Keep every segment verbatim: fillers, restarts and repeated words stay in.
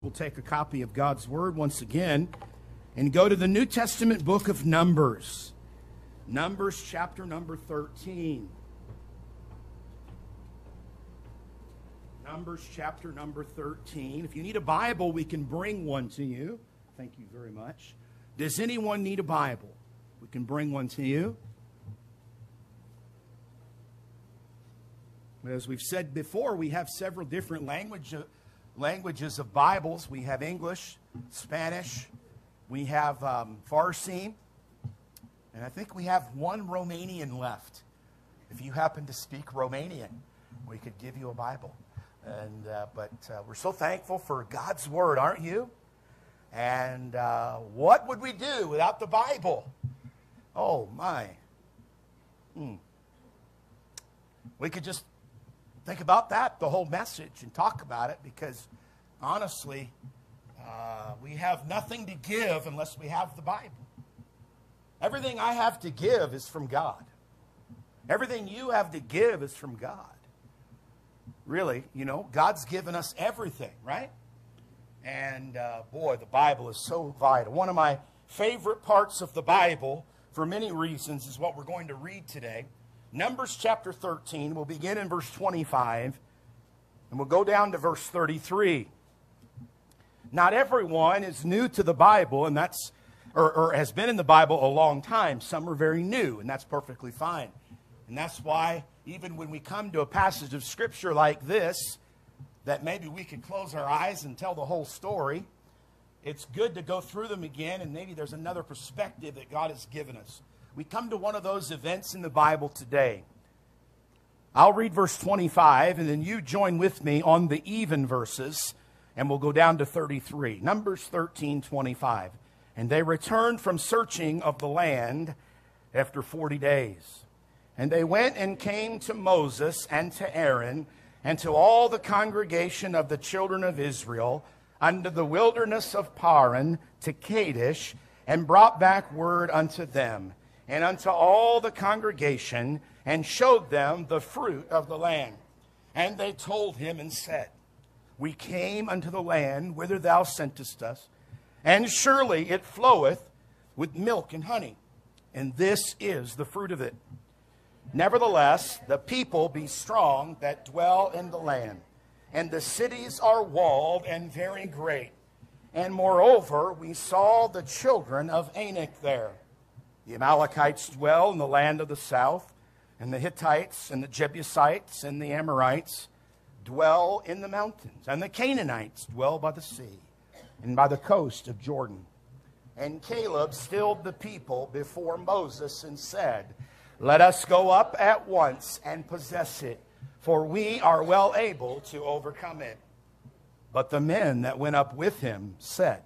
We'll take a copy of God's Word once again and go to the New Testament book of Numbers. Numbers chapter number thirteen. Numbers chapter number thirteen. If you need a Bible, we can bring one to you. Thank you very much. Does anyone need a Bible? We can bring one to you. As we've said before, we have several different language, languages of Bibles. We have English, Spanish, we have um, Farsi, and I think we have one Romanian left. If you happen to speak Romanian, we could give you a Bible. And uh, but uh, we're so thankful for God's Word, aren't you? And uh, what would we do without the Bible? Oh, my. Hmm. We could just think about that, the whole message, and talk about it, because honestly, uh, we have nothing to give unless we have the Bible. Everything I have to give is from God. Everything you have to give is from God. Really, you know, God's given us everything, right? And uh, boy, the Bible is so vital. One of my favorite parts of the Bible, for many reasons, is what we're going to read today. Numbers chapter thirteen, we'll begin in verse twenty-five, and we'll go down to verse thirty-three. Not everyone is new to the Bible, and that's, or, or has been in the Bible a long time. Some are very new, and that's perfectly fine. And that's why, even when we come to a passage of Scripture like this, that maybe we could close our eyes and tell the whole story, it's good to go through them again, and maybe there's another perspective that God has given us. We come to one of those events in the Bible today. I'll read verse twenty-five, and then you join with me on the even verses, and we'll go down to thirty-three. Numbers thirteen, twenty-five. And they returned from searching of the land after forty days. And they went and came to Moses and to Aaron and to all the congregation of the children of Israel unto the wilderness of Paran to Kadesh, and brought back word unto them and unto all the congregation, and showed them the fruit of the land. And they told him and said, We came unto the land whither thou sentest us, and surely it floweth with milk and honey, and this is the fruit of it. Nevertheless, the people be strong that dwell in the land, and the cities are walled and very great. And moreover, we saw the children of Anak there. The Amalekites dwell in the land of the south, and the Hittites and the Jebusites and the Amorites dwell in the mountains, and the Canaanites dwell by the sea and by the coast of Jordan. And Caleb stilled the people before Moses and said, Let us go up at once and possess it, for we are well able to overcome it. But the men that went up with him said,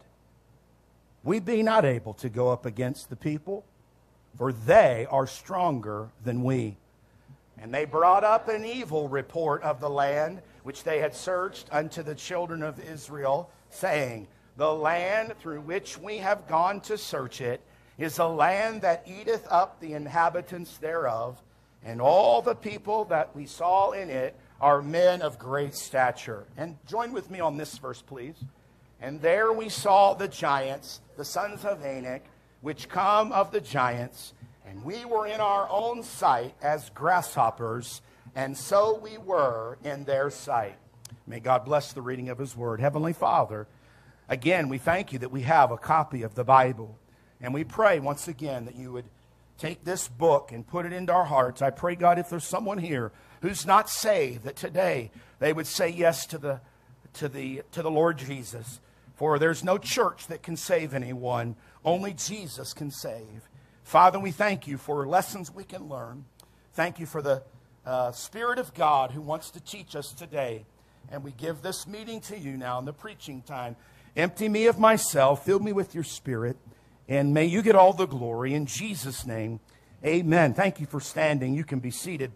We be not able to go up against the people, for they are stronger than we. And they brought up an evil report of the land which they had searched unto the children of Israel, saying, The land through which we have gone to search it is a land that eateth up the inhabitants thereof, and all the people that we saw in it are men of great stature. And join with me on this verse, please. And there we saw the giants, the sons of Anak, which come of the giants, and we were in our own sight as grasshoppers, and so we were in their sight. May God bless the reading of his word. Heavenly Father, again, we thank you that we have a copy of the Bible, and we pray once again that you would take this book and put it into our hearts. I pray, God, if there's someone here who's not saved, that today they would say yes to the, to the, to the Lord Jesus. For there's no church that can save anyone. Only Jesus can save. Father, we thank you for lessons we can learn. Thank you for the uh, Spirit of God who wants to teach us today. And we give this meeting to you now in the preaching time. Empty me of myself. Fill me with your Spirit. And may you get all the glory. In Jesus' name, amen. Thank you for standing. You can be seated.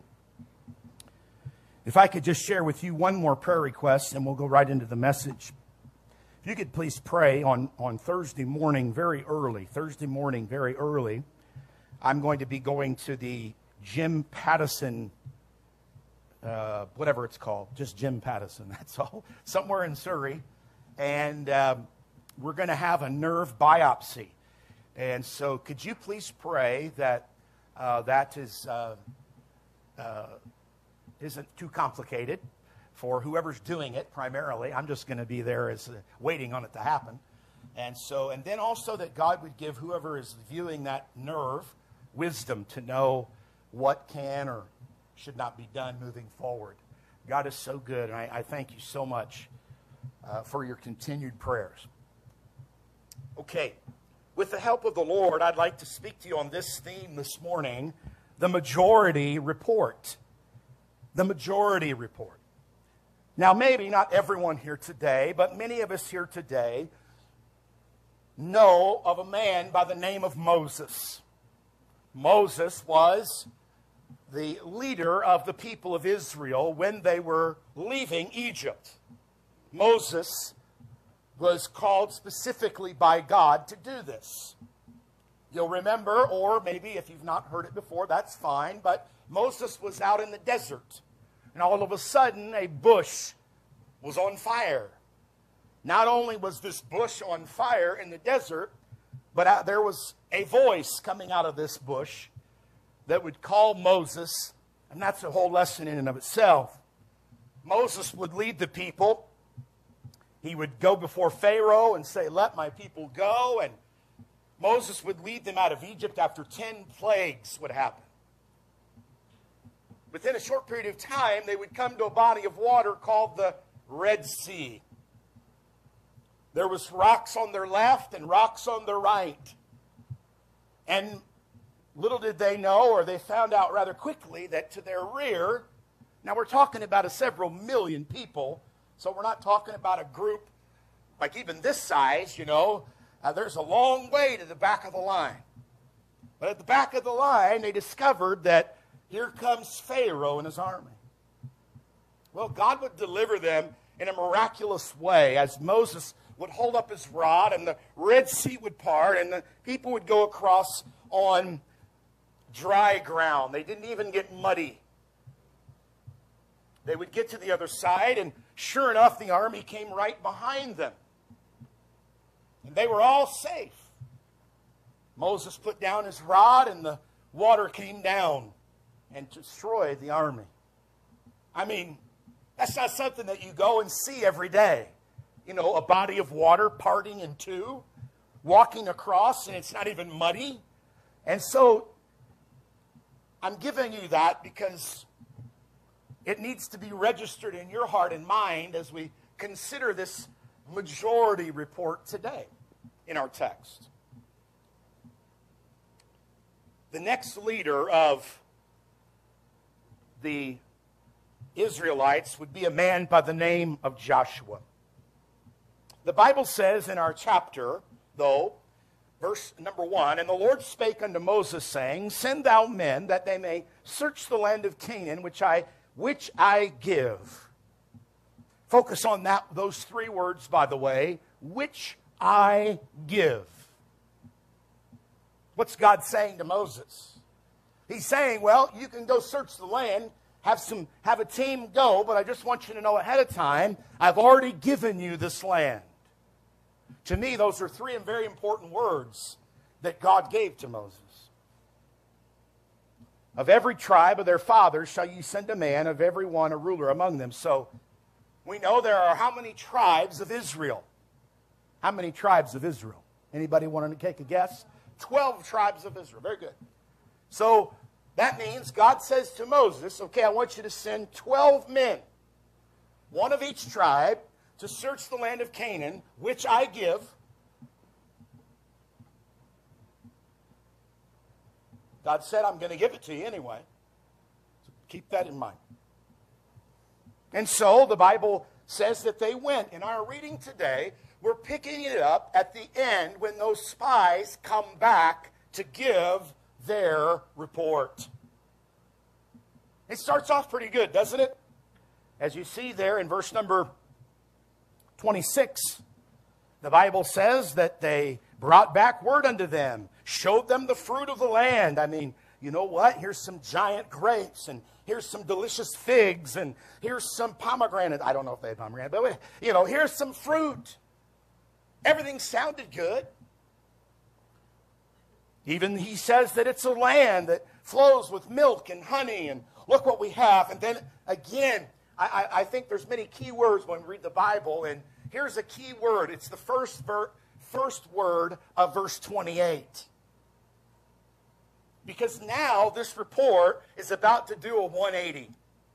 If I could just share with you one more prayer request, and we'll go right into the message. If you could please pray on, on Thursday morning very early. Thursday morning very early. I'm going to be going to the Jim Pattison, uh, whatever it's called. Just Jim Pattison, that's all. Somewhere in Surrey. and um, we're going to have a nerve biopsy. And so could you please pray that uh, that is, uh, uh, isn't too complicated for whoever's doing it primarily. I'm just going to be there as uh, waiting on it to happen. And so, and then also that God would give whoever is viewing that nerve wisdom to know what can or should not be done moving forward. God is so good, and I, I thank you so much uh, for your continued prayers. Okay, with the help of the Lord, I'd like to speak to you on this theme this morning, the majority report. The majority report. Now, maybe not everyone here today, but many of us here today know of a man by the name of Moses. Moses was the leader of the people of Israel when they were leaving Egypt. Moses was called specifically by God to do this. You'll remember, or maybe if you've not heard it before, that's fine, but Moses was out in the desert, and all of a sudden a bush was on fire. Not only was this bush on fire in the desert, but out, there was a voice coming out of this bush that would call Moses, and that's a whole lesson in and of itself. Moses would lead the people. He would go before Pharaoh and say, "Let my people go," and Moses would lead them out of Egypt after ten plagues would happen. Within a short period of time, they would come to a body of water called the Red Sea. There was rocks on their left and rocks on their right. And little did they know, or they found out rather quickly, that to their rear, now we're talking about a several million people, so we're not talking about a group like even this size, you know. Uh, there's a long way to the back of the line. But at the back of the line, they discovered that here comes Pharaoh and his army. Well, God would deliver them in a miraculous way as Moses would hold up his rod and the Red Sea would part and the people would go across on dry ground. They didn't even get muddy. They would get to the other side, and sure enough, the army came right behind them. And they were all safe. Moses put down his rod, and the water came down and destroyed the army. I mean, that's not something that you go and see every day. You know, a body of water parting in two, walking across, and it's not even muddy. And so, I'm giving you that because it needs to be registered in your heart and mind as we consider this majority report today in our text. The next leader of the Israelites would be a man by the name of Joshua. The Bible says in our chapter, though, verse number one, "And the Lord spake unto Moses, saying, Send thou men, that they may search the land of Canaan, which I which I give." Focus on that, those three words, by the way, which I give. What's God saying to Moses? He's saying, well, you can go search the land, have some, have a team go, but I just want you to know ahead of time, I've already given you this land. To me, those are three very important words that God gave to Moses. Of every tribe of their fathers shall you send a man, of every one a ruler among them. So we know there are how many tribes of Israel? How many tribes of Israel? Anybody want to take a guess? Twelve tribes of Israel. Very good. So that means God says to Moses, okay, I want you to send twelve men, one of each tribe, to search the land of Canaan, which I give. God said, I'm going to give it to you anyway. So keep that in mind. And so the Bible says that they went. In our reading today, we're picking it up at the end when those spies come back to give their report. It starts off pretty good, doesn't it? As you see there in verse number twenty-six, the Bible says that they brought back word unto them, showed them the fruit of the land. I mean, you know what? Here's some giant grapes, and here's some delicious figs, and here's some pomegranate. I don't know if they had pomegranate, but, you know, here's some fruit. Everything sounded good. Even he says that it's a land that flows with milk and honey, and look what we have. And then again, I, I, I think there's many key words when we read the Bible, and here's a key word. It's the first, ver- first word of verse twenty-eight. Because now this report is about to do a one eighty.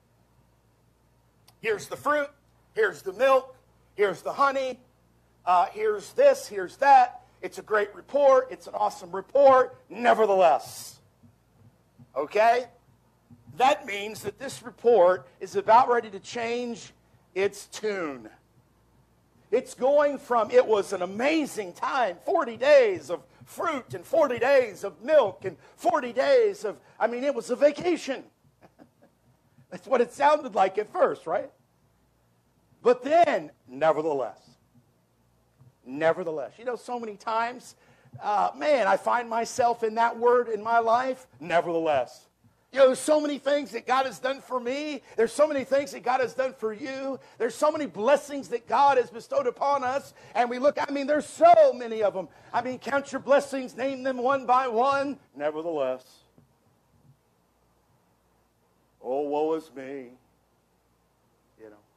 Here's the fruit, here's the milk, here's the honey, uh, here's this, here's that. It's a great report. It's an awesome report. Nevertheless, okay? That means that this report is about ready to change its tune. It's going from, it was an amazing time, forty days of fruit and forty days of milk and forty days of, I mean, it was a vacation. That's what it sounded like at first, right? But then, nevertheless, Nevertheless. You know, so many times, uh, man, I find myself in that word in my life, nevertheless. You know, there's so many things that God has done for me. There's so many things that God has done for you. There's so many blessings that God has bestowed upon us. And we look, I mean, there's so many of them. I mean, count your blessings, name them one by one. Nevertheless. Oh, woe is me. You know.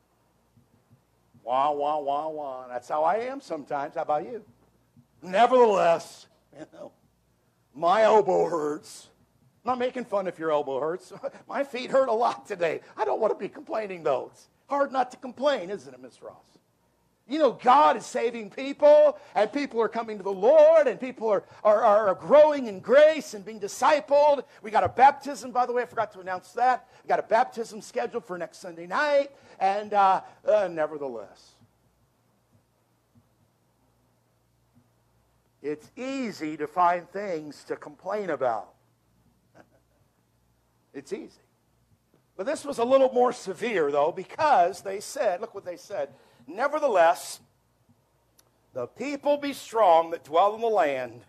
Wah, wah, wah, wah. That's how I am sometimes. How about you? Nevertheless, you know, my elbow hurts. I'm not making fun if your elbow hurts. My feet hurt a lot today. I don't want to be complaining, though. It's hard not to complain, isn't it, Miss Ross? You know, God is saving people, and people are coming to the Lord, and people are, are, are growing in grace and being discipled. We got a baptism, by the way. I forgot to announce that. We got a baptism scheduled for next Sunday night, and uh, uh, nevertheless, it's easy to find things to complain about. It's easy. But this was a little more severe, though, because they said, look what they said, nevertheless, the people be strong that dwell in the land.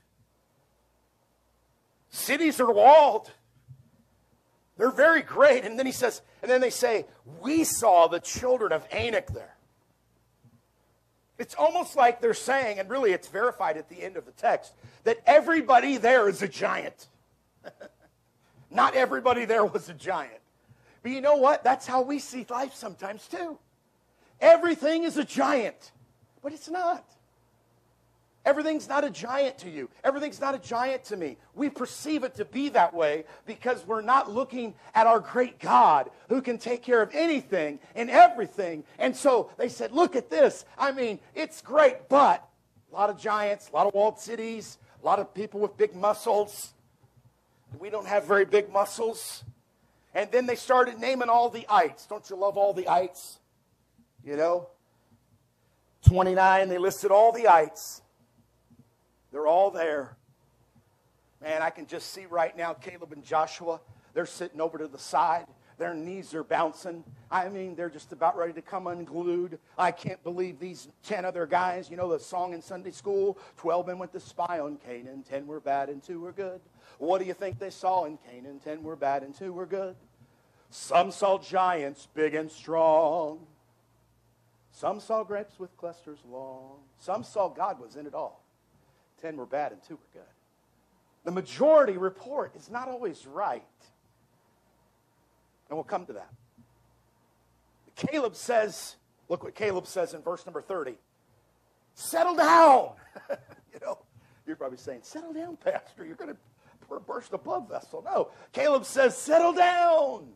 Cities are walled. They're very great. And then he says, and then they say, we saw the children of Anak there. It's almost like they're saying, and really it's verified at the end of the text, that everybody there is a giant. Not everybody there was a giant. But you know what? That's how we see life sometimes too. Everything is a giant, but it's not. Everything's not a giant to you. Everything's not a giant to me. We perceive it to be that way because we're not looking at our great God who can take care of anything and everything. And so they said, look at this. I mean, it's great, but a lot of giants, a lot of walled cities, a lot of people with big muscles. We don't have very big muscles. And then they started naming all the ites. Don't you love all the ites? You know? twenty-nine, they listed all the ites. They're all there. Man, I can just see right now Caleb and Joshua. They're sitting over to the side. Their knees are bouncing. I mean, they're just about ready to come unglued. I can't believe these ten other guys. You know the song in Sunday school? Twelve men went to spy on Canaan. Ten were bad and two were good. What do you think they saw in Canaan? Ten were bad and two were good. Some saw giants big and strong. Some saw grapes with clusters long. Some saw God was in it all. Ten were bad and two were good. The majority report is not always right. And we'll come to that. Caleb says, look what Caleb says in verse number thirty. Settle down. You know, you're probably saying, settle down, Pastor. You're going to burst a blood vessel. No. Caleb says, settle down.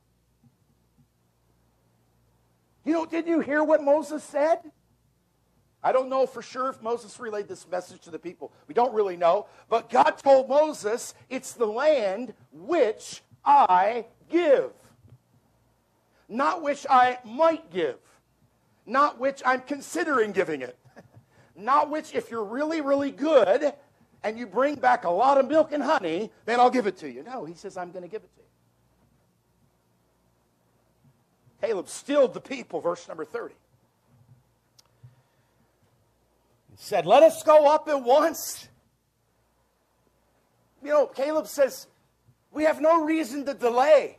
You know, did you hear what Moses said? I don't know for sure if Moses relayed this message to the people. We don't really know. But God told Moses, it's the land which I give. Not which I might give. Not which I'm considering giving it. Not which, if you're really, really good and you bring back a lot of milk and honey, then I'll give it to you. No, he says, I'm going to give it to you. Caleb stilled the people, verse number thirty. He said, let us go up at once. You know, Caleb says, we have no reason to delay.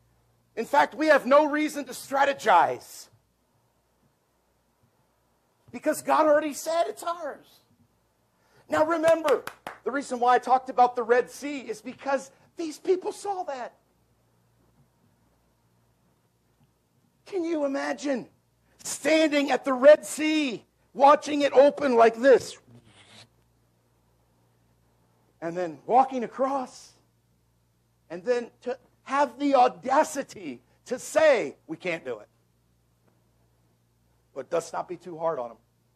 In fact, we have no reason to strategize. Because God already said it's ours. Now remember, the reason why I talked about the Red Sea is because these people saw that. Can you imagine standing at the Red Sea, watching it open like this, and then walking across, and then to have the audacity to say, we can't do it. But let's not be too hard on them.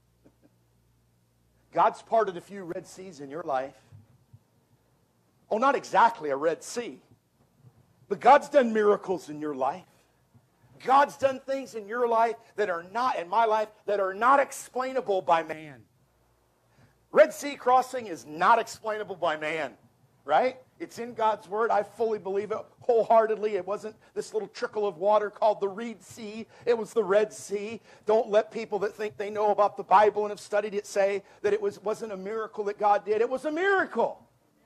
God's parted a few Red Seas in your life. Oh, not exactly a Red Sea, but God's done miracles in your life. God's done things in your life that are not, in my life, that are not explainable by man. Red Sea crossing is not explainable by man, right? It's in God's Word. I fully believe it wholeheartedly. It wasn't this little trickle of water called the Reed Sea. It was the Red Sea. Don't let people that think they know about the Bible and have studied it say that it was, wasn't a miracle that God did. It was a miracle.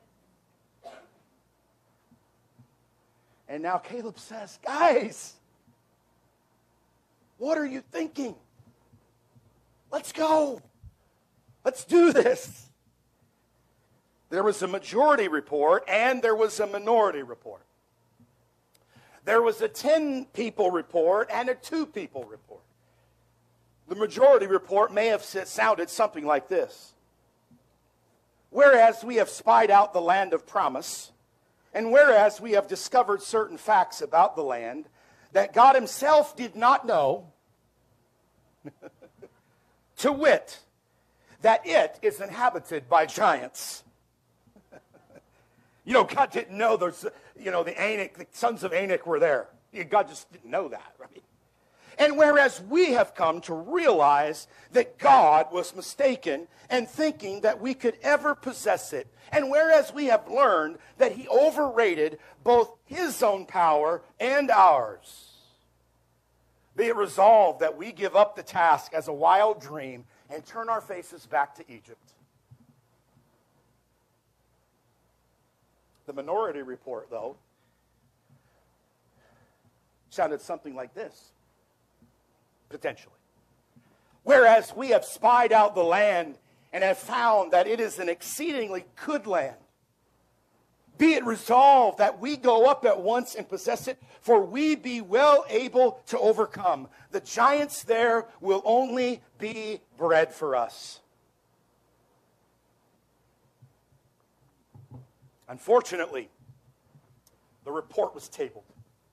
And now Caleb says, guys, what are you thinking? Let's go. Let's do this. There was a majority report and there was a minority report. There was a ten people report and a two people report. The majority report may have sounded something like this. Whereas we have spied out the land of promise, and whereas we have discovered certain facts about the land that God himself did not know, to wit, that it is inhabited by giants. You know, God didn't know those, you know, the Anak, the sons of Anak were there. God just didn't know that, right? And whereas we have come to realize that God was mistaken and thinking that we could ever possess it, and whereas we have learned that he overrated both his own power and ours, be it resolved that we give up the task as a wild dream and turn our faces back to Egypt. The minority report, though, sounded something like this, potentially. Whereas we have spied out the land and have found that it is an exceedingly good land, be it resolved that we go up at once and possess it, for we be well able to overcome. The giants there will only be bread for us. Unfortunately, the report was tabled.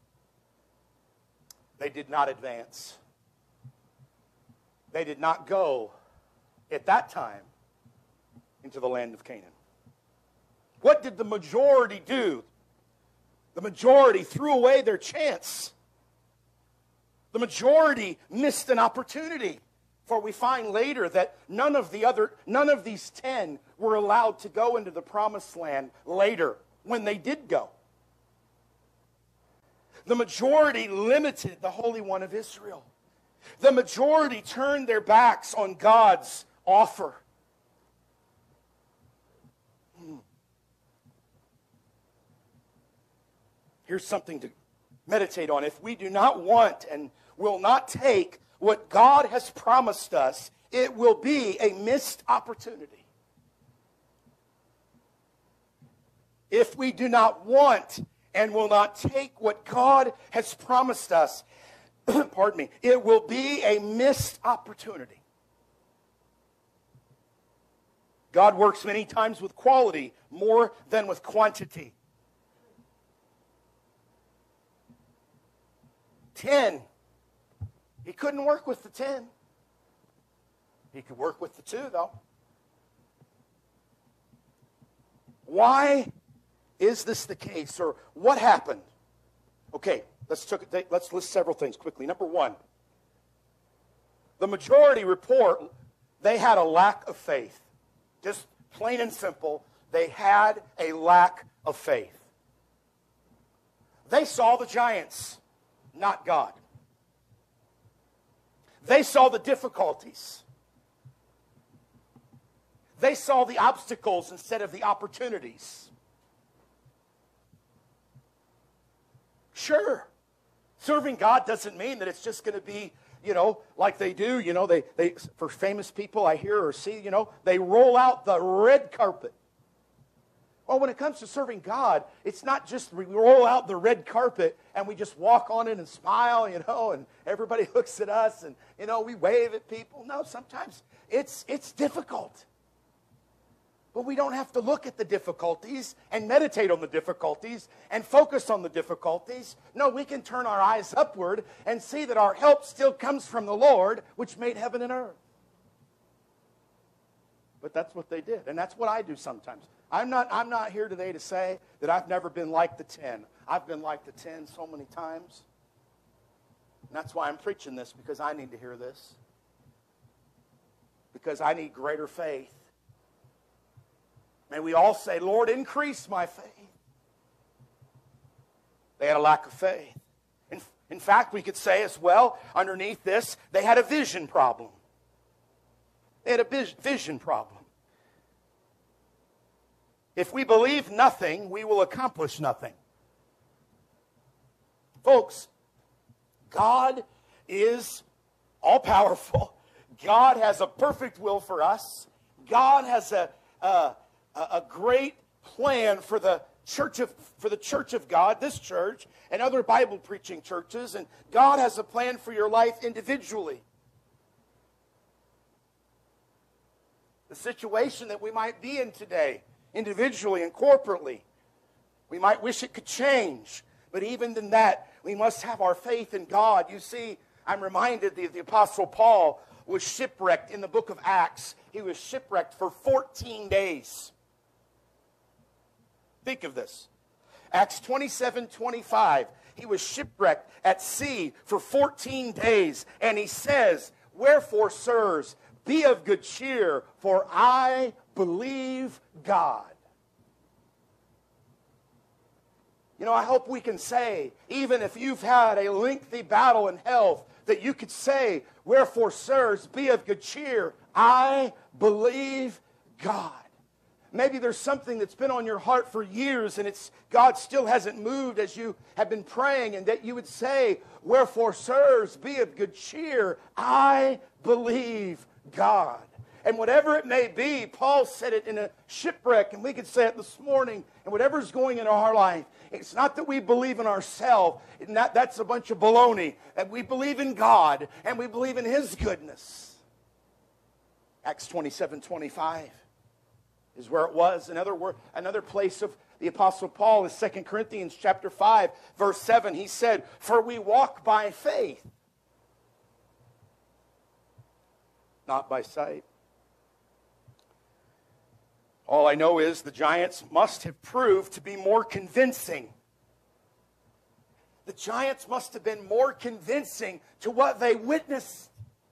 They did not advance. They did not go, at that time, into the land of Canaan. What did the majority do? The majority threw away their chance. The majority missed an opportunity. For we find later that none of the other, none of these ten were allowed to go into the promised land later when they did go. The majority limited the Holy One of Israel. The majority turned their backs on God's offer. Hmm. Here's something to meditate on. If we do not want and will not take what God has promised us, it will be a missed opportunity. If we do not want and will not take what God has promised us, pardon me, it will be a missed opportunity. God works many times with quality more than with quantity. Ten. He couldn't work with the ten. He could work with the two, though. Why is this the case, or what happened? Okay, let's, took, let's list several things quickly. Number one, the majority report, they had a lack of faith. Just plain and simple, they had a lack of faith. They saw the giants, not God. They saw the difficulties. They saw the obstacles instead of the opportunities. Sure, serving God doesn't mean that it's just going to be you know, like they do, you know, they, they for famous people I hear or see, you know, they roll out the red carpet. Well, when it comes to serving God, it's not just we roll out the red carpet and we just walk on it and smile, you know, and everybody looks at us and, you know, we wave at people. No, sometimes it's it's difficult. But we don't have to look at the difficulties and meditate on the difficulties and focus on the difficulties. No, we can turn our eyes upward and see that our help still comes from the Lord, which made heaven and earth. But that's what they did, and that's what I do sometimes. I'm not, I'm not here today to say that I've never been like the ten. I've been like the ten so many times. And that's why I'm preaching this, because I need to hear this. Because I need greater faith. May we all say, Lord, increase my faith. They had a lack of faith. In, in fact, we could say as well, underneath this, they had a vision problem. They had a vision problem. If we believe nothing, we will accomplish nothing. Folks, God is all-powerful. God has a perfect will for us. God has a, a, a great plan for the church of for the church of God, this church, and other Bible-preaching churches. And God has a plan for your life individually. The situation that we might be in today, individually and corporately, we might wish it could change. But even in that, we must have our faith in God. You see, I'm reminded that the Apostle Paul was shipwrecked in the book of Acts. He was shipwrecked for fourteen days. Think of this. Acts twenty-seven twenty-five. He was shipwrecked at sea for fourteen days. And he says, "Wherefore, sirs, be of good cheer, for I believe God." You know, I hope we can say, even if you've had a lengthy battle in health, that you could say, "Wherefore, sirs, be of good cheer, I believe God." Maybe there's something that's been on your heart for years and it's God still hasn't moved as you have been praying, and that you would say, "Wherefore, sirs, be of good cheer, I believe God." And whatever it may be, Paul said it in a shipwreck, and we could say it this morning, and whatever's going in our life, it's not that we believe in ourselves. Not, that's a bunch of baloney. And we believe in God, and we believe in His goodness. Acts twenty-seven twenty-five is where it was. Another, word, another place of the Apostle Paul is Second Corinthians chapter five, verse seven. He said, "For we walk by faith, not by sight." All I know is the giants must have proved to be more convincing. The giants must have been more convincing to what they witnessed.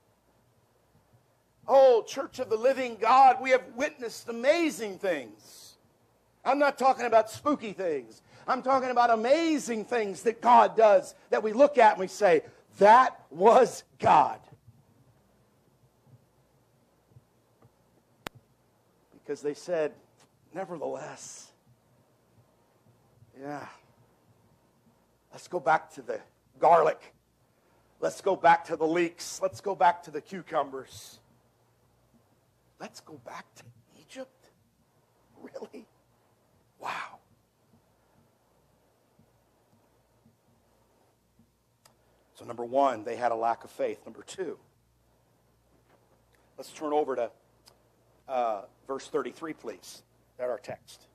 Oh, Church of the Living God, we have witnessed amazing things. I'm not talking about spooky things. I'm talking about amazing things that God does, that we look at and we say, that was God. Because they said, nevertheless, yeah, let's go back to the garlic. Let's go back to the leeks. Let's go back to the cucumbers. Let's go back to Egypt? Really? Wow. So number one, they had a lack of faith. Number two, let's turn over to uh, verse thirty-three, please. That's our text.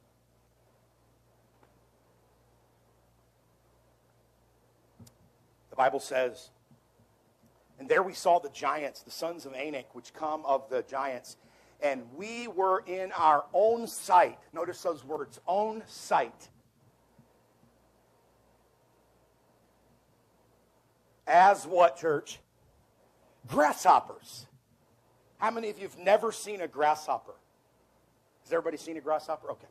The Bible says, "And there we saw the giants, the sons of Anak, which come of the giants. And we were in our own sight." Notice those words, own sight. As what, church? Grasshoppers. How many of you have never seen a grasshopper? Has everybody seen a grasshopper? Okay.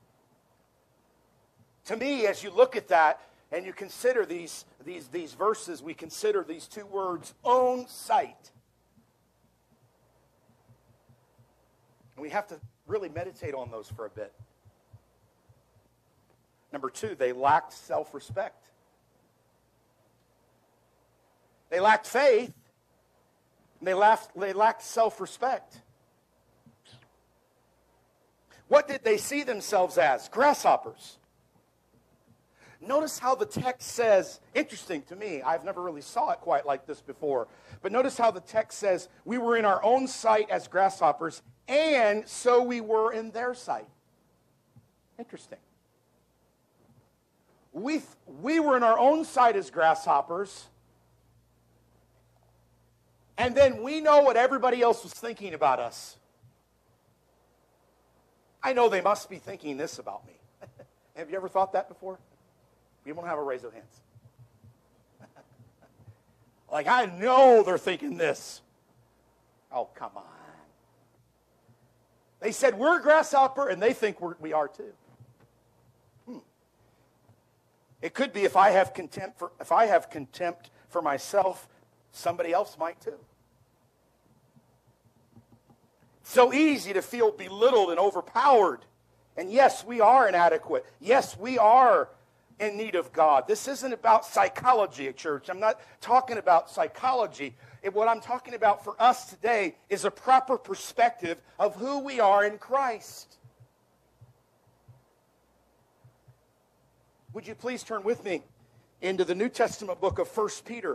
To me, as you look at that and you consider these, these, these verses, we consider these two words, own sight. And we have to really meditate on those for a bit. Number two, they lacked self-respect. They lacked faith, They laughed, they lacked self-respect. What did they see themselves as? Grasshoppers. Notice how the text says, interesting to me, I've never really saw it quite like this before, but notice how the text says, we were in our own sight as grasshoppers, and so we were in their sight. Interesting. We, we were in our own sight as grasshoppers, and then we know what everybody else was thinking about us. I know they must be thinking this about me. Have you ever thought that before? We won't have a raise of hands. Like, I know they're thinking this. Oh, come on. They said, we're a grasshopper, and they think we're, we are too. Hmm. It could be if I have contempt for, if I have contempt for myself, somebody else might too. So easy to feel belittled and overpowered. And yes, we are inadequate. Yes, we are in need of God. This isn't about psychology at church. I'm not talking about psychology. It, what I'm talking about for us today is a proper perspective of who we are in Christ. Would you please turn with me into the New Testament book of First Peter?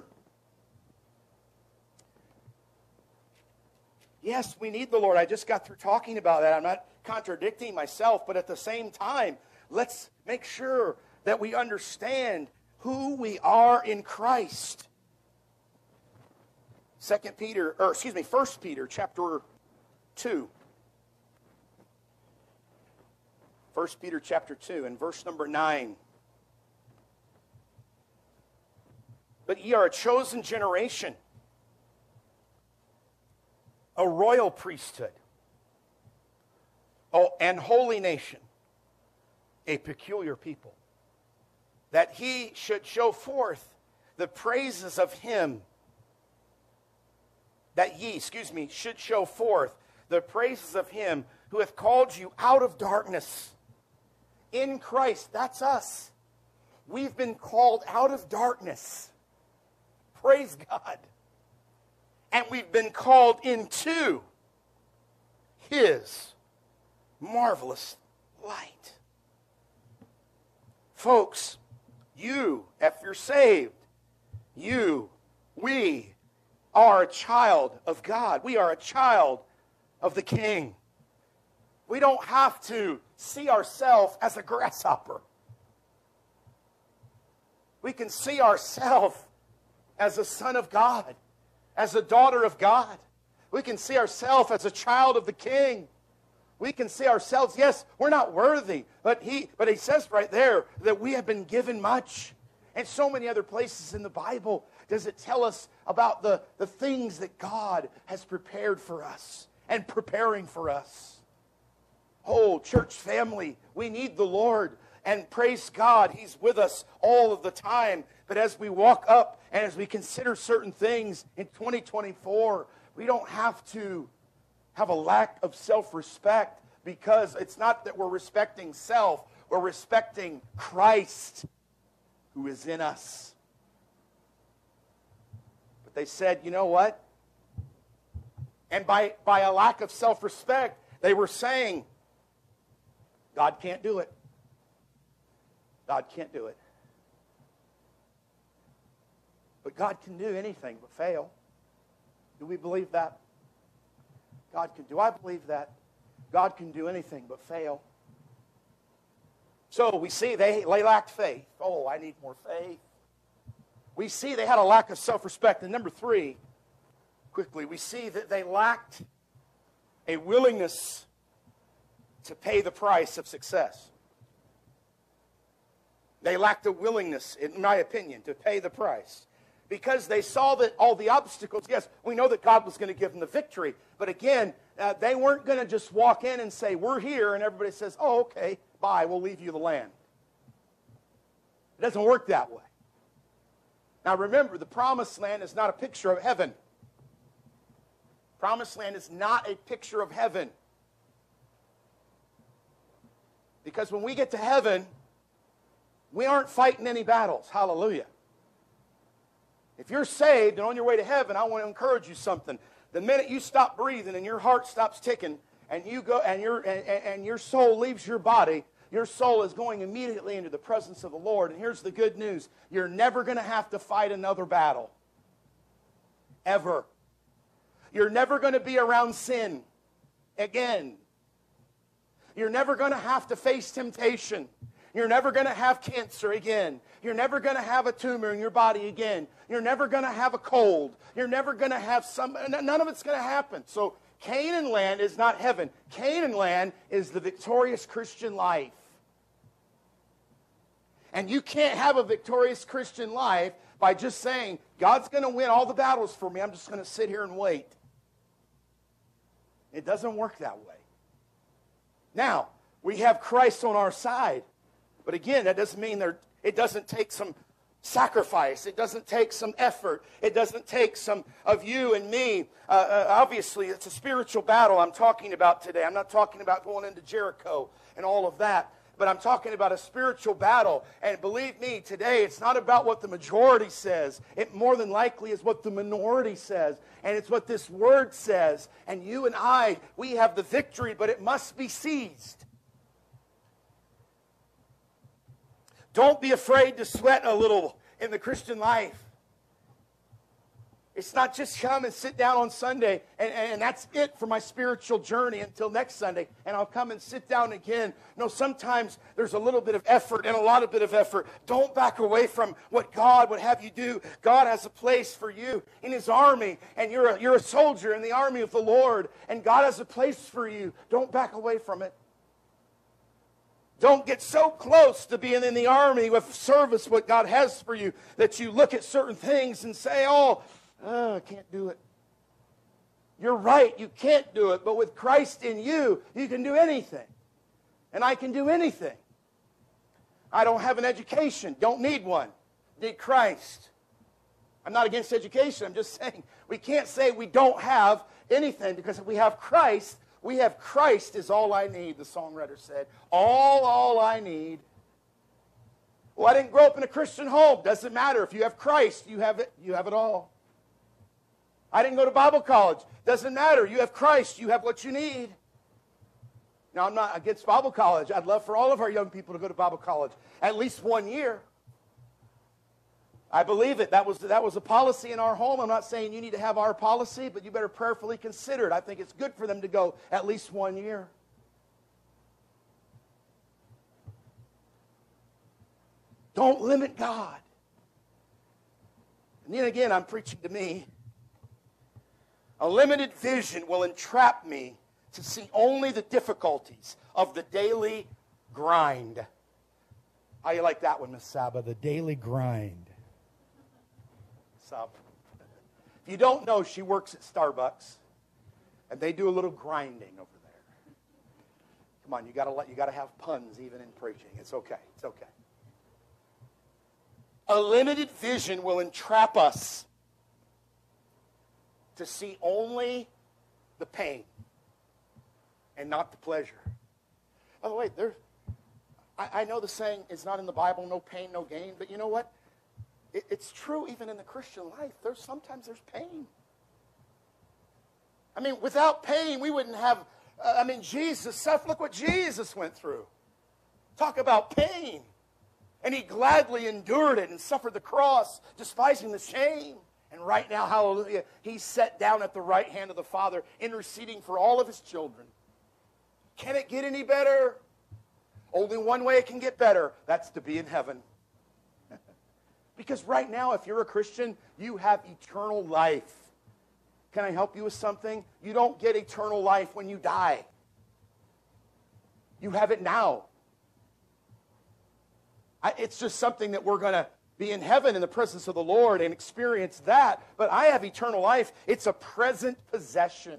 Yes, we need the Lord. I just got through talking about that. I'm not contradicting myself, but at the same time, let's make sure that we understand who we are in Christ. Second Peter, or excuse me, First Peter chapter two. First Peter chapter two and verse number nine. But ye are a chosen generation, a royal priesthood, oh, and holy nation, a peculiar people, that he should show forth the praises of him, that ye, excuse me, should show forth the praises of him who hath called you out of darkness in Christ. That's us. We've been called out of darkness. Praise God. And we've been called into his marvelous light. Folks, you, if you're saved, you, we are a child of God. We are a child of the King. We don't have to see ourselves as a grasshopper. We can see ourselves as a son of God, as a daughter of God. We can see ourselves as a child of the King. We can see ourselves, yes, we're not worthy, but he, but he says right there that we have been given much. And so many other places in the Bible does it tell us about the, the things that God has prepared for us and preparing for us. Oh, church family, we need the Lord. And praise God, he's with us all of the time. But as we walk up and as we consider certain things in twenty twenty-four, we don't have to have a lack of self-respect, because it's not that we're respecting self, we're respecting Christ who is in us. But they said, you know what? And by, by a lack of self-respect, they were saying, God can't do it. God can't do it. But God can do anything but fail. Do we believe that? God can. Do I believe that? God can do anything but fail. So we see they, they lacked faith. Oh, I need more faith. We see they had a lack of self-respect. And number three, quickly, we see that they lacked a willingness to pay the price of success. They lacked a willingness, in my opinion, to pay the price. Because they saw that all the obstacles, yes, we know that God was going to give them the victory. But again, uh, they weren't going to just walk in and say, we're here, and everybody says, oh, okay, bye, we'll leave you the land. It doesn't work that way. Now remember, the promised land is not a picture of heaven. Promised land is not a picture of heaven. Because when we get to heaven, we aren't fighting any battles. Hallelujah. If you're saved and on your way to heaven, I want to encourage you something. The minute you stop breathing and your heart stops ticking and you go and your and, and your soul leaves your body, your soul is going immediately into the presence of the Lord. And here's the good news. You're never going to have to fight another battle. Ever. You're never going to be around sin again. You're never going to have to face temptation. You're never going to have cancer again. You're never going to have a tumor in your body again. You're never going to have a cold. You're never going to have some, none of it's going to happen. So Canaan land is not heaven. Canaan land is the victorious Christian life. And you can't have a victorious Christian life by just saying, God's going to win all the battles for me. I'm just going to sit here and wait. It doesn't work that way. Now, we have Christ on our side. But again, that doesn't mean there, it doesn't take some sacrifice. It doesn't take some effort. It doesn't take some of you and me. Uh, uh, obviously, it's a spiritual battle I'm talking about today. I'm not talking about going into Jericho and all of that. But I'm talking about a spiritual battle. And believe me, today it's not about what the majority says. It more than likely is what the minority says. And it's what this word says. And you and I, we have the victory, but it must be seized. Don't be afraid to sweat a little in the Christian life. It's not just come and sit down on Sunday and, and that's it for my spiritual journey until next Sunday and I'll come and sit down again. No, sometimes there's a little bit of effort and a lot of bit of effort. Don't back away from what God would have you do. God has a place for you in His army and you're a, you're a soldier in the army of the Lord and God has a place for you. Don't back away from it. Don't get so close to being in the army with service, what God has for you, that you look at certain things and say, oh, oh, I can't do it. You're right, you can't do it. But with Christ in you, you can do anything. And I can do anything. I don't have an education. Don't need one. Need Christ. I'm not against education. I'm just saying we can't say we don't have anything because if we have Christ, we have Christ is all I need, the songwriter said. All, all I need. Well, I didn't grow up in a Christian home. Doesn't matter. If you have Christ, you have it, you have it all. I didn't go to Bible college. Doesn't matter. You have Christ. You have what you need. Now, I'm not against Bible college. I'd love for all of our young people to go to Bible college at least one year. I believe it. That was, that was a policy in our home. I'm not saying you need to have our policy, but you better prayerfully consider it. I think it's good for them to go at least one year. Don't limit God. And then again, I'm preaching to me. A limited vision will entrap me to see only the difficulties of the daily grind. How you like that one, Miss Saba? The daily grind. Sab. If you don't know, she works at Starbucks, and they do a little grinding over there. Come on, you gotta let you gotta have puns even in preaching. It's okay. It's okay. A limited vision will entrap us to see only the pain and not the pleasure. By the way, there, I, I know the saying is not in the Bible, no pain, no gain, but you know what? It, it's true even in the Christian life. There's sometimes there's pain. I mean, without pain, we wouldn't have, uh, I mean, Jesus, look what Jesus went through. Talk about pain. And He gladly endured it and suffered the cross, despising the shame. And right now, hallelujah, He's set down at the right hand of the Father, interceding for all of His children. Can it get any better? Only one way it can get better. That's to be in heaven. Because right now, if you're a Christian, you have eternal life. Can I help you with something? You don't get eternal life when you die. You have it now. I, it's just something that we're going to be in heaven in the presence of the Lord and experience that. But I have eternal life. It's a present possession.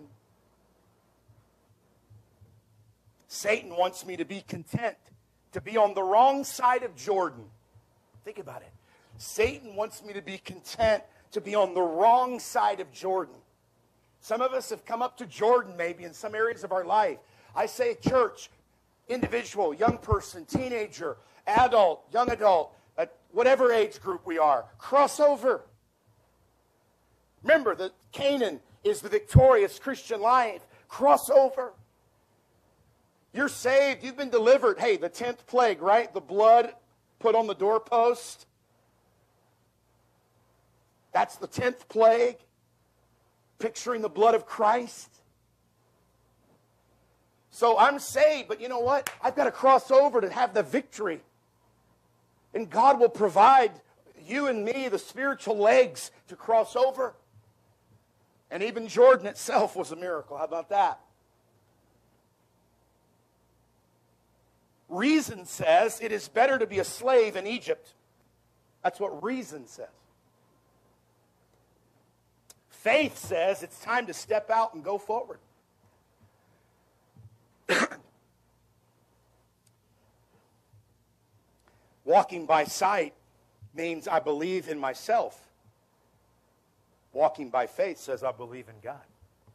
Satan wants me to be content, to be on the wrong side of Jordan. Think about it. Satan wants me to be content to be on the wrong side of Jordan. Some of us have come up to Jordan maybe in some areas of our life. I say church, individual, young person, teenager, adult, young adult, uh, whatever age group we are, cross over. Remember that Canaan is the victorious Christian life. Cross over. You're saved. You've been delivered. Hey, the tenth plague, right? The blood put on the doorpost. That's the tenth plague. Picturing the blood of Christ. So I'm saved, but you know what? I've got to cross over to have the victory. And God will provide you and me the spiritual legs to cross over. And even Jordan itself was a miracle. How about that? Reason says it is better to be a slave in Egypt. That's what reason says. Faith says it's time to step out and go forward. Walking by sight means I believe in myself. Walking by faith says I believe in God.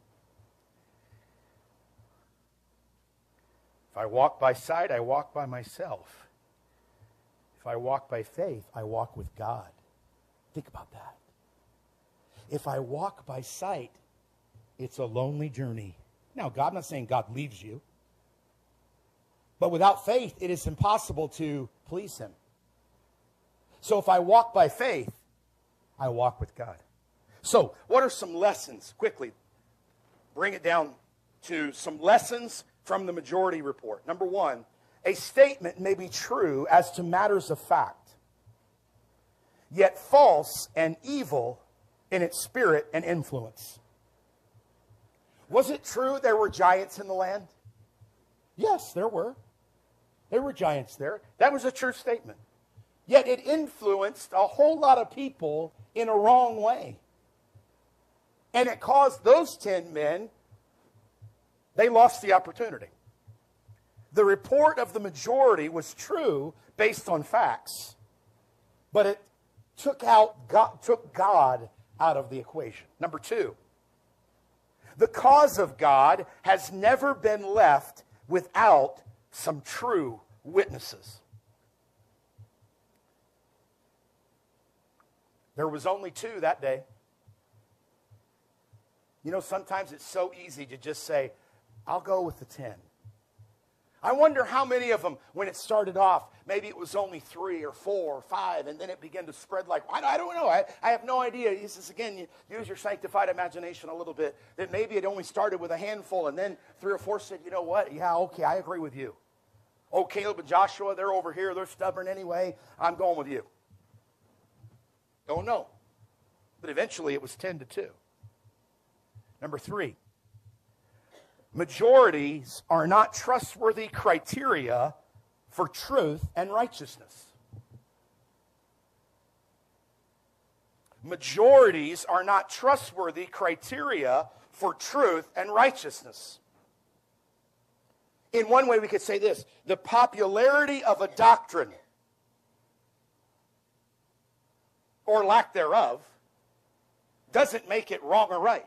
If I walk by sight, I walk by myself. If I walk by faith, I walk with God. Think about that. If I walk by sight, it's a lonely journey. Now, God, I'm not saying God leaves you. But without faith, it is impossible to please Him. So if I walk by faith, I walk with God. So, what are some lessons? Quickly, bring it down to some lessons from the majority report. Number one, a statement may be true as to matters of fact, yet false and evil in its spirit and influence. Was it true there were giants in the land? Yes, there were. There were giants there. That was a true statement. Yet it influenced a whole lot of people in a wrong way. And it caused those ten men, they lost the opportunity. The report of the majority was true based on facts, but it took out God, took God out of the equation. Number two, the cause of God has never been left without some true witnesses. There was only two that day. You know, sometimes it's so easy to just say, I'll go with the ten. I wonder how many of them, when it started off, maybe it was only three or four or five, and then it began to spread like, I, I don't know. I, I have no idea. He says, again, you use your sanctified imagination a little bit. That maybe it only started with a handful, and then three or four said, you know what? Yeah, okay, I agree with you. Oh, Caleb and Joshua, they're over here. They're stubborn anyway. I'm going with you. Don't know. But eventually it was ten to two. Number three, majorities are not trustworthy criteria for truth and righteousness. Majorities are not trustworthy criteria for truth and righteousness. In one way, we could say this: the popularity of a doctrine, or lack thereof, doesn't make it wrong or right.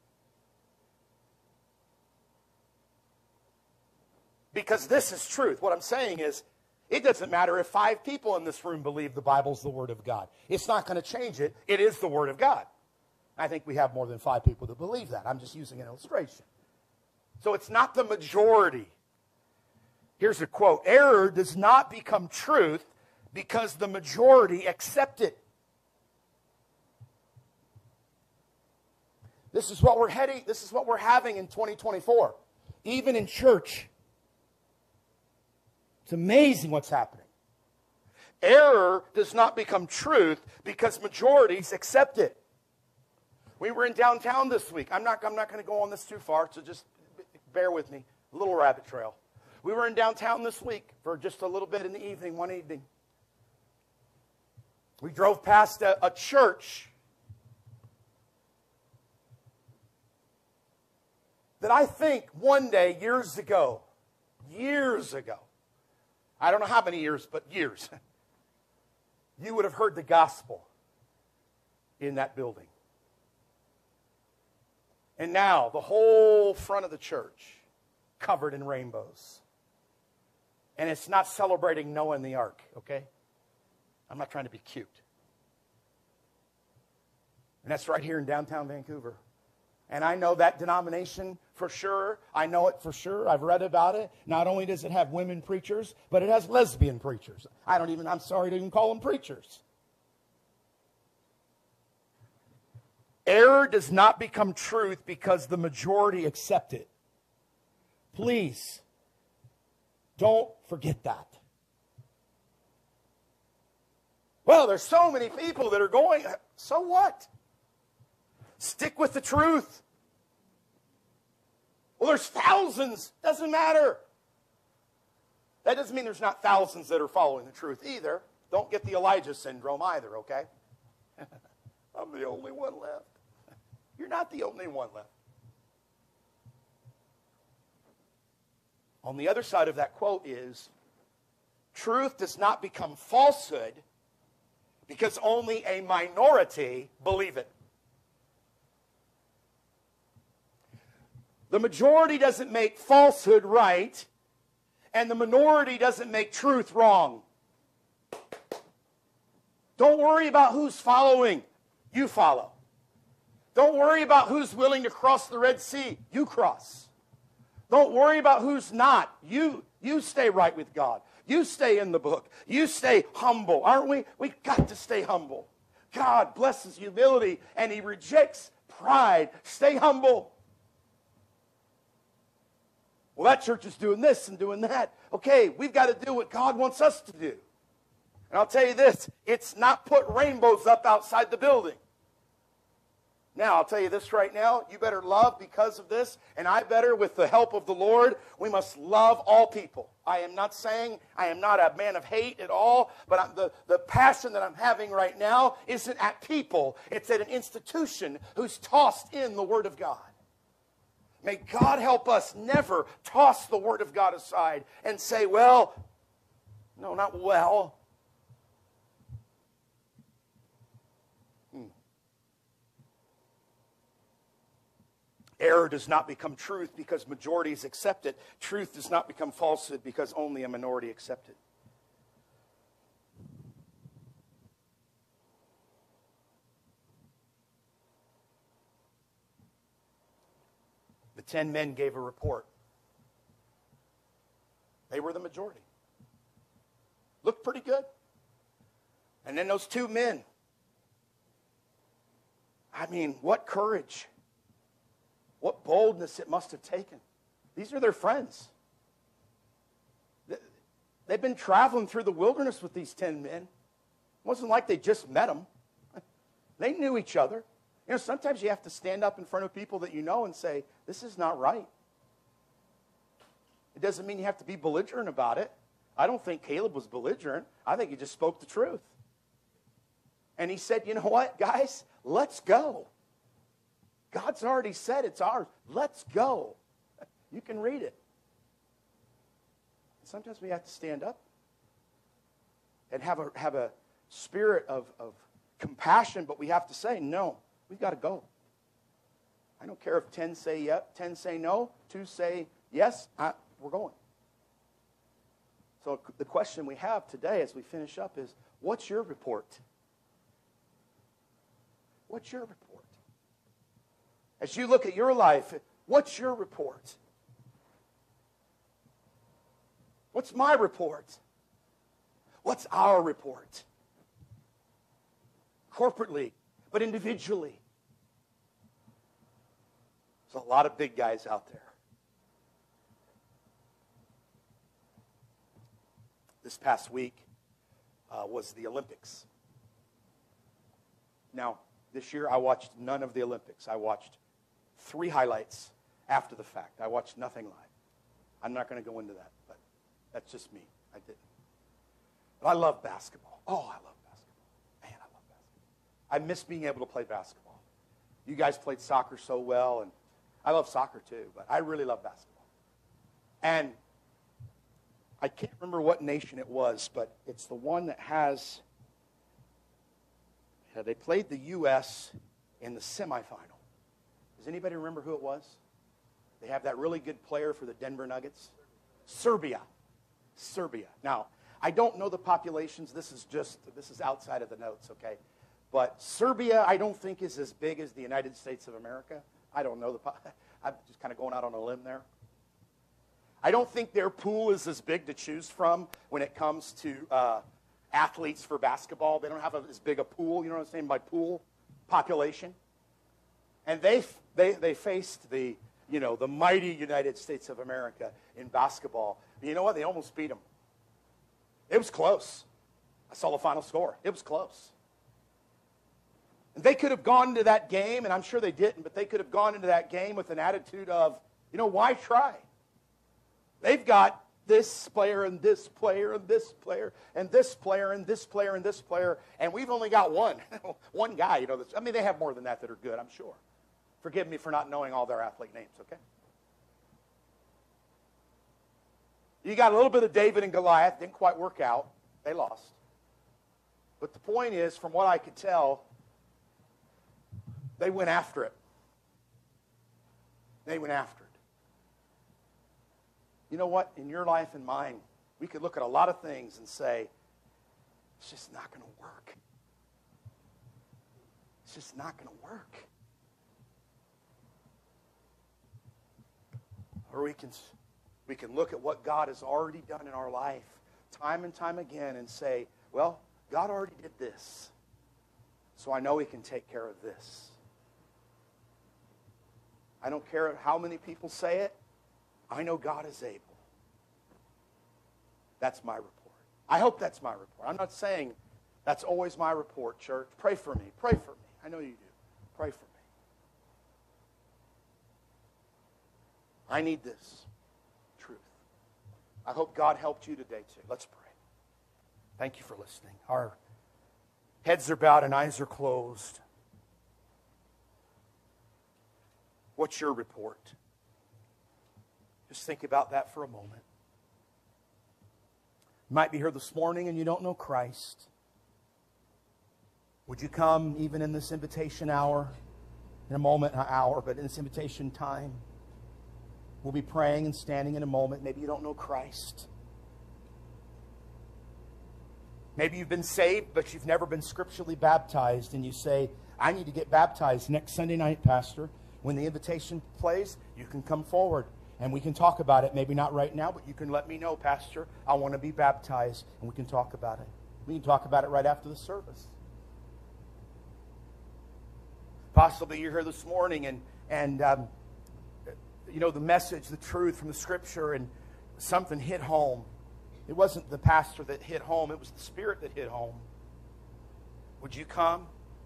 Because this is truth. What I'm saying is, it doesn't matter if five people in this room believe the Bible's the Word of God. It's not going to change it. It is the Word of God. I think we have more than five people that believe that. I'm just using an illustration. So it's not the majority. Here's a quote: error does not become truth because the majority accept it. This is what we're heading, this is what we're having in twenty twenty-four. Even in church. It's amazing what's happening. Error does not become truth because majorities accept it. We were in downtown this week. I'm not, I'm not going to go on this too far, so just bear with me. A little rabbit trail. We were in downtown this week for just a little bit in the evening, one evening. We drove past a, a church that I think one day, years ago, years ago, I don't know how many years, but years, you would have heard the gospel in that building. And now, the whole front of the church covered in rainbows. And it's not celebrating Noah and the ark, okay? I'm not trying to be cute. And that's right here in downtown Vancouver. And I know that denomination for sure. I know it for sure. I've read about it. Not only does it have women preachers, but it has lesbian preachers. I don't even, I'm sorry to even call them preachers. Error does not become truth because the majority accept it. Please, don't forget that. Well, there's so many people that are going, so what? Stick with the truth. Well, there's thousands. Doesn't matter. That doesn't mean there's not thousands that are following the truth either. Don't get the Elijah syndrome either, okay? I'm the only one left. You're not the only one left. On the other side of that quote is, truth does not become falsehood because only a minority believe it. The majority doesn't make falsehood right, and the minority doesn't make truth wrong. Don't worry about who's following. You follow. Don't worry about who's willing to cross the Red Sea. You cross. Don't worry about who's not. You, you stay right with God. You stay in the book. You stay humble. Aren't we? We've got to stay humble. God blesses humility, and He rejects pride. Stay humble. Well, that church is doing this and doing that. Okay, we've got to do what God wants us to do. And I'll tell you this, it's not put rainbows up outside the building. Now, I'll tell you this right now, you better love because of this, and I better, with the help of the Lord, we must love all people. I am not saying I am not a man of hate at all, but I'm, the, the passion that I'm having right now isn't at people. It's at an institution who's tossed in the Word of God. May God help us never toss the Word of God aside and say, well, no, not well. Hmm. Error does not become truth because majorities accept it. Truth does not become falsehood because only a minority accept it. The ten men gave a report. They were the majority. Looked pretty good. And then those two men. I mean, what courage. What boldness it must have taken. These are their friends. They've been traveling through the wilderness with these ten men. It wasn't like they just met them. They knew each other. You know, sometimes you have to stand up in front of people that you know and say, this is not right. It doesn't mean you have to be belligerent about it. I don't think Caleb was belligerent. I think he just spoke the truth. And he said, you know what, guys? Let's go. God's already said it's ours. Let's go. You can read it. Sometimes we have to stand up and have a, have a spirit of, of compassion, but we have to say, no. We've got to go. I don't care if ten say yes, ten say no, two say yes, I, we're going. So the question we have today as we finish up is, what's your report? What's your report? As you look at your life, what's your report? What's my report? What's our report? Corporately, but individually. There's a lot of big guys out there. This past week uh, was the Olympics. Now, this year I watched none of the Olympics. I watched three highlights after the fact. I watched nothing live. I'm not going to go into that, but that's just me. I didn't. But I love basketball. Oh, I love basketball. Man, I love basketball. I miss being able to play basketball. You guys played soccer so well, and I love soccer too, but I really love basketball. And I can't remember what nation it was, but it's the one that has, yeah, they played the U S in the semifinal. Does anybody remember who it was? They have that really good player for the Denver Nuggets. Serbia. Serbia. Now, I don't know the populations. This is just, this is outside of the notes, okay? But Serbia, I don't think, is as big as the United States of America. I don't know. The, I'm just kind of going out on a limb there. I don't think their pool is as big to choose from when it comes to uh, athletes for basketball. They don't have a, as big a pool, you know what I'm saying, by pool population. And they, they, they faced the, you know, the mighty United States of America in basketball. But you know what? They almost beat them. It was close. I saw the final score. It was close. And they could have gone into that game, and I'm sure they didn't, but they could have gone into that game with an attitude of, you know, why try? They've got this player and this player and this player and this player and this player and this player, and we've only got one. One guy, you know. That's, I mean, they have more than that that are good, I'm sure. Forgive me for not knowing all their athlete names, okay? You got a little bit of David and Goliath. Didn't quite work out. They lost. But the point is, from what I could tell, they went after it. They went after it. You know what? In your life and mine, we could look at a lot of things and say, it's just not going to work. It's just not going to work. Or we can, we can look at what God has already done in our life time and time again and say, well, God already did this, so I know He can take care of this. I don't care how many people say it. I know God is able. That's my report. I hope that's my report. I'm not saying that's always my report, church. Pray for me. Pray for me. I know you do. Pray for me. I need this truth. I hope God helped you today too. Let's pray. Thank you for listening. Our heads are bowed and eyes are closed. What's your report? Just think about that for a moment. You might be here this morning and you don't know Christ. Would you come even in this invitation hour, in a moment, an hour, but in this invitation time? We'll be praying and standing in a moment. Maybe you don't know Christ. Maybe you've been saved, but you've never been scripturally baptized, and you say, I need to get baptized next Sunday night, Pastor. When the invitation plays, you can come forward, and we can talk about it. Maybe not right now, but you can let me know, Pastor, I want to be baptized, and we can talk about it. We can talk about it right after the service. Possibly you're here this morning, and, and um, you know, the message, the truth from the Scripture, and something hit home. It wasn't the pastor that hit home. It was the Spirit that hit home. Would you come?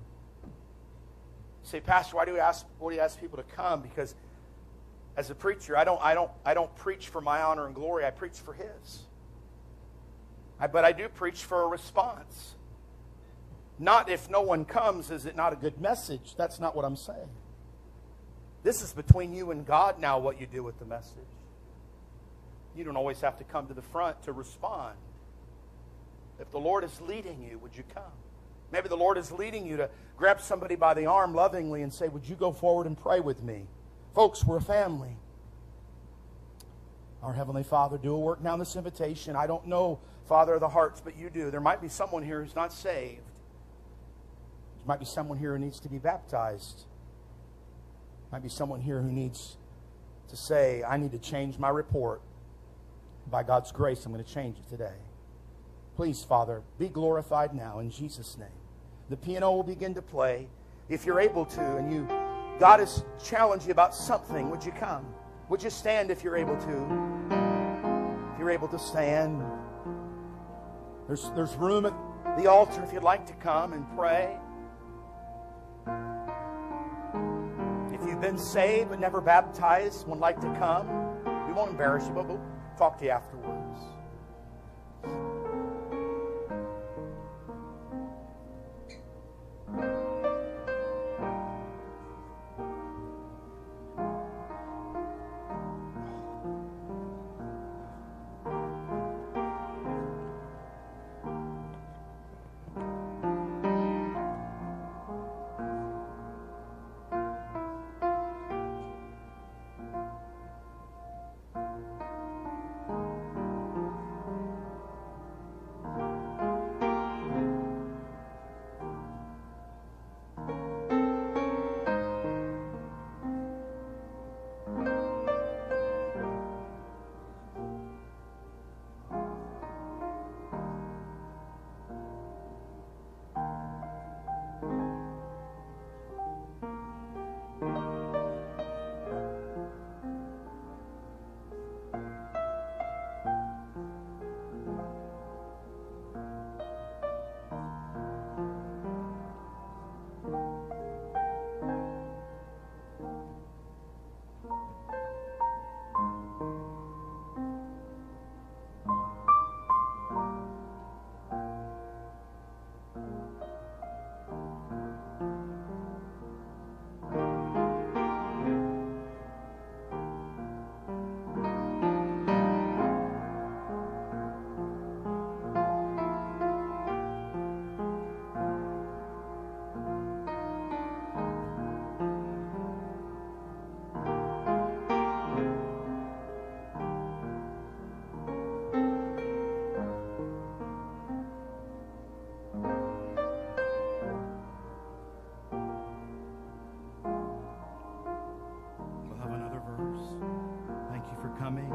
Say, Pastor, why do you ask? Why do you ask people to come? Because as a preacher, I don't, I don't, I don't preach for my honor and glory. I preach for His. I, but I do preach for a response. Not if no one comes, is it not a good message? That's not what I'm saying. This is between you and God now, what you do with the message. You don't always have to come to the front to respond. If the Lord is leading you, would you come? Maybe the Lord is leading you to grab somebody by the arm lovingly and say, would you go forward and pray with me? Folks, we're a family. Our Heavenly Father, do a work now in this invitation. I don't know, Father of the hearts, but you do. There might be someone here who's not saved. There might be someone here who needs to be baptized. There might be someone here who needs to say, I need to change my report. By God's grace, I'm going to change it today. Please, Father, be glorified now in Jesus' name. The piano will begin to play. If you're able to, and you, God has challenged you about something, would you come? Would you stand if you're able to? If you're able to stand. There's, there's room at the altar if you'd like to come and pray. If you've been saved but never baptized and would like to come, we won't embarrass you, but we'll talk to you afterwards.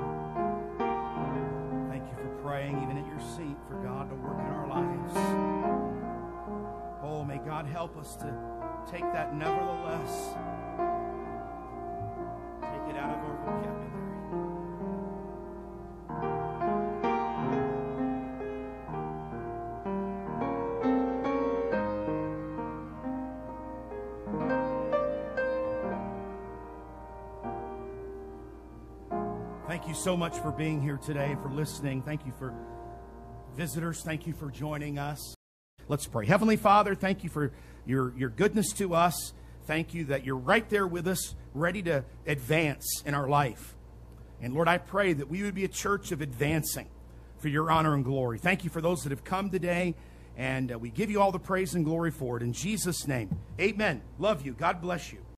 Thank you for praying even at your seat for God to work in our lives. Oh, may God help us to take that nevertheless. Take it out of our vocabulary. Thank you so much for being here today, for listening. Thank you for visitors. Thank you for joining us. Let's pray. Heavenly Father, thank you for your, your goodness to us. Thank you that you're right there with us, ready to advance in our life. And Lord, I pray that we would be a church of advancing for your honor and glory. Thank you for those that have come today, and uh, we give you all the praise and glory for it. In Jesus' name, amen. Love you. God bless you.